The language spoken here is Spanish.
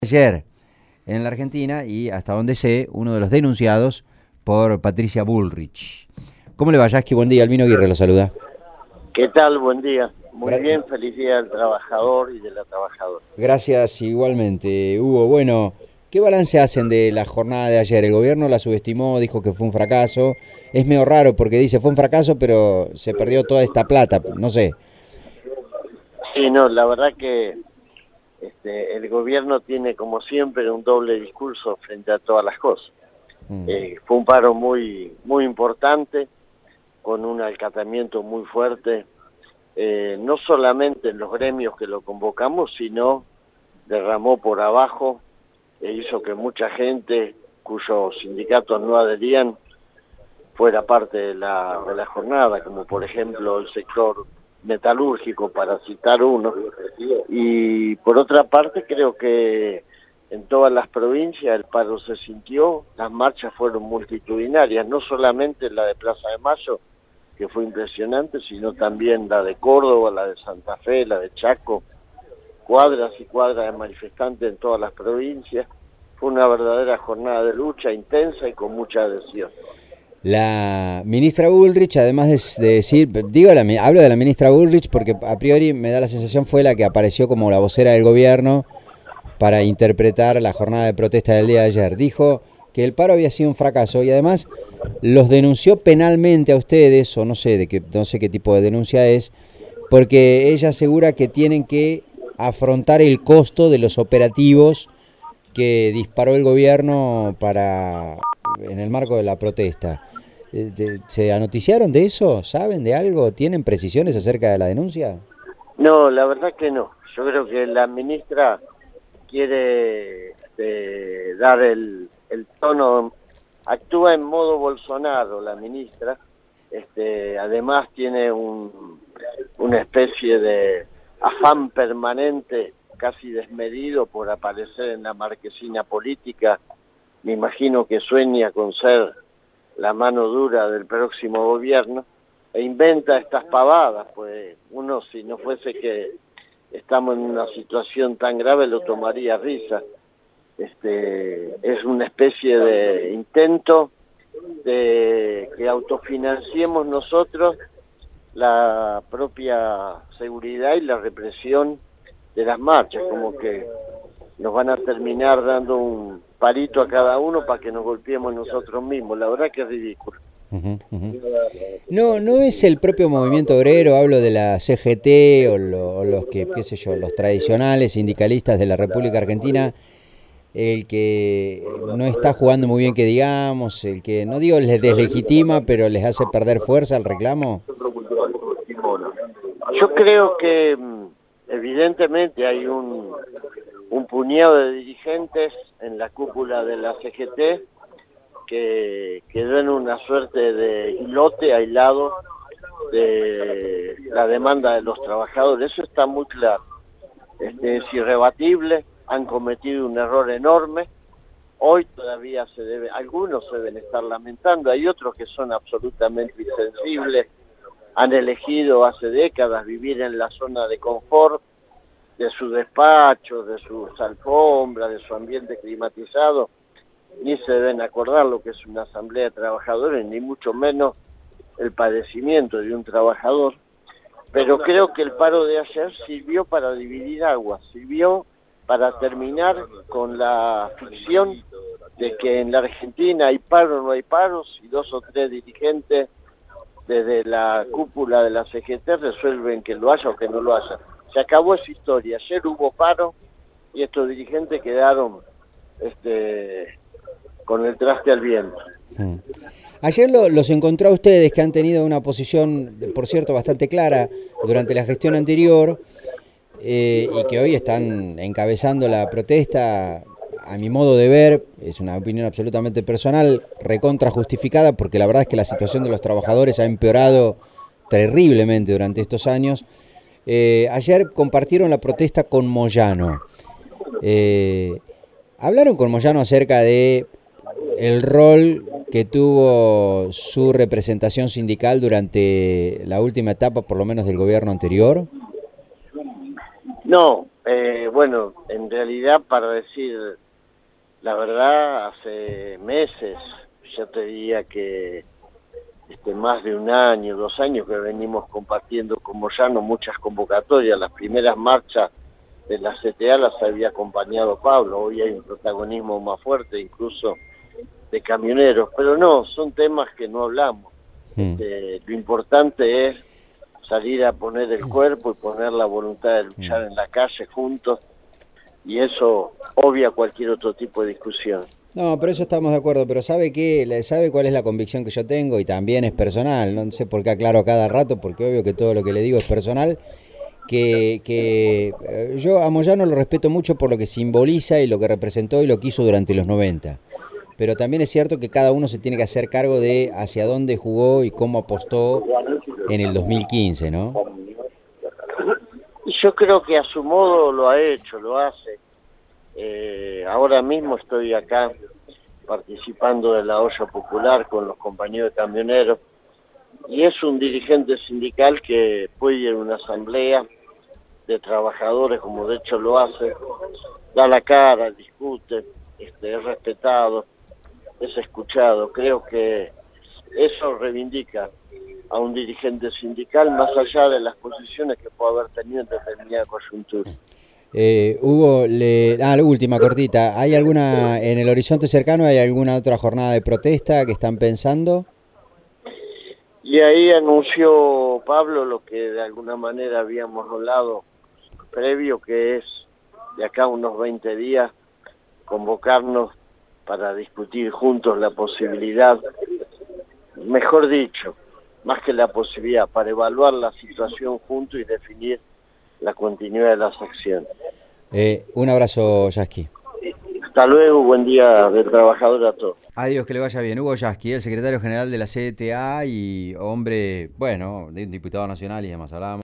Ayer en la Argentina y hasta donde sé, uno de los denunciados por Patricia Bullrich. ¿Cómo le va, Yasky? Buen día, Albino Aguirre lo saluda. ¿Qué tal? Buen día. Muy bien, feliz día del trabajador y de la trabajadora. Gracias igualmente, Hugo. Bueno, ¿qué balance hacen de la jornada de ayer? El gobierno la subestimó, dijo que fue un fracaso. Es medio raro porque dice fue un fracaso, pero se perdió toda esta plata, no sé. Sí, no, la verdad que el gobierno tiene como siempre un doble discurso frente a todas las cosas. Fue un paro muy importante, con un acatamiento muy fuerte, no solamente en los gremios que lo convocamos, sino derramó por abajo e hizo que mucha gente cuyos sindicatos no adherían fuera parte de la jornada, como por ejemplo el sector metalúrgico, para citar uno. Y por otra parte creo que en todas las provincias el paro se sintió, las marchas fueron multitudinarias, no solamente la de Plaza de Mayo, que fue impresionante, sino también la de Córdoba, la de Santa Fe, la de Chaco, cuadras y cuadras de manifestantes en todas las provincias. Fue una verdadera jornada de lucha intensa y con mucha adhesión. La ministra Bullrich, además de decir, hablo de la ministra Bullrich porque a priori me da la sensación fue la que apareció como la vocera del gobierno para interpretar la jornada de protesta del día de ayer. Dijo que el paro había sido un fracaso y además los denunció penalmente a ustedes, o no sé qué tipo de denuncia es, porque ella asegura que tienen que afrontar el costo de los operativos que disparó el gobierno en el marco de la protesta. ¿Se anoticiaron de eso? ¿Saben de algo? ¿Tienen precisiones acerca de la denuncia? No, la verdad que no. Yo creo que la ministra quiere dar el tono, actúa en modo Bolsonaro la ministra, además tiene una especie de afán permanente, casi desmedido por aparecer en la marquesina política. Me imagino que sueña con ser la mano dura del próximo gobierno e inventa estas pavadas, pues uno, si no fuese que estamos en una situación tan grave, lo tomaría a risa. Es una especie de intento de que autofinanciemos nosotros la propia seguridad y la represión de las marchas, como que nos van a terminar dando un palito a cada uno para que nos golpeemos nosotros mismos. La verdad que es ridículo. No es el propio movimiento obrero, hablo de la CGT o los que, qué sé yo, los tradicionales sindicalistas de la República Argentina, el que no está jugando muy bien, que digamos, el que, no digo les deslegitima, pero les hace perder fuerza al reclamo. Yo creo que evidentemente hay un puñado de dirigentes en la cúpula de la CGT que quedó en una suerte de islote aislado de la demanda de los trabajadores. Eso está muy claro. Es irrebatible, han cometido un error enorme. Hoy todavía algunos se deben estar lamentando, hay otros que son absolutamente insensibles, han elegido hace décadas vivir en la zona de confort de su despacho, de sus alfombras, de su ambiente climatizado. Ni se deben acordar lo que es una asamblea de trabajadores, ni mucho menos el padecimiento de un trabajador. Pero creo que el paro de ayer sirvió para dividir aguas, sirvió para terminar con la ficción de que en la Argentina hay paro o no hay paros, y dos o tres dirigentes desde la cúpula de la CGT resuelven que lo haya o que no lo haya. Se acabó esa historia. Ayer hubo paro y estos dirigentes quedaron con el traste al viento. Ayer los encontró a ustedes, que han tenido una posición, por cierto, bastante clara durante la gestión anterior, y que hoy están encabezando la protesta. A mi modo de ver, es una opinión absolutamente personal, recontra justificada, porque la verdad es que la situación de los trabajadores ha empeorado terriblemente durante estos años. Ayer compartieron la protesta con Moyano. ¿Hablaron con Moyano acerca de el rol que tuvo su representación sindical durante la última etapa, por lo menos del gobierno anterior? No, Bueno, en realidad, para decir la verdad, hace meses, ya te diría que más de un año, 2 años que venimos compartiendo con Moyano muchas convocatorias. Las primeras marchas de la CTA las había acompañado Pablo. Hoy hay un protagonismo más fuerte, incluso de camioneros, pero no, son temas que no hablamos. Lo importante es salir a poner el cuerpo y poner la voluntad de luchar en la calle juntos, y eso obvia cualquier otro tipo de discusión. No, pero eso estamos de acuerdo, pero ¿sabe cuál es la convicción que yo tengo? Y también es personal, no sé por qué aclaro a cada rato, porque obvio que todo lo que le digo es personal, que yo a Moyano lo respeto mucho por lo que simboliza y lo que representó y lo que hizo durante los 90. Pero también es cierto que cada uno se tiene que hacer cargo de hacia dónde jugó y cómo apostó en el 2015, ¿no? Yo creo que a su modo lo ha hecho, lo hace. Ahora mismo estoy acá participando de la olla popular con los compañeros de camioneros, y es un dirigente sindical que puede ir a una asamblea de trabajadores, como de hecho lo hace, da la cara, discute, es respetado, es escuchado. Creo que eso reivindica a un dirigente sindical más allá de las posiciones que puede haber tenido en determinada coyuntura. Hugo, la última cortita, ¿hay alguna, en el horizonte cercano, hay alguna otra jornada de protesta que están pensando? Y ahí anunció Pablo lo que de alguna manera habíamos hablado previo, que es de acá a unos 20 días convocarnos para discutir juntos la posibilidad, mejor dicho, más que la posibilidad, para evaluar la situación juntos y definir la continuidad de las acciones. Un abrazo, Yasky. Hasta luego, buen día de trabajador a todos. Adiós, que le vaya bien. Hugo Yasky, el secretario general de la CTA y hombre, bueno, de un diputado nacional y demás. Hablábamos.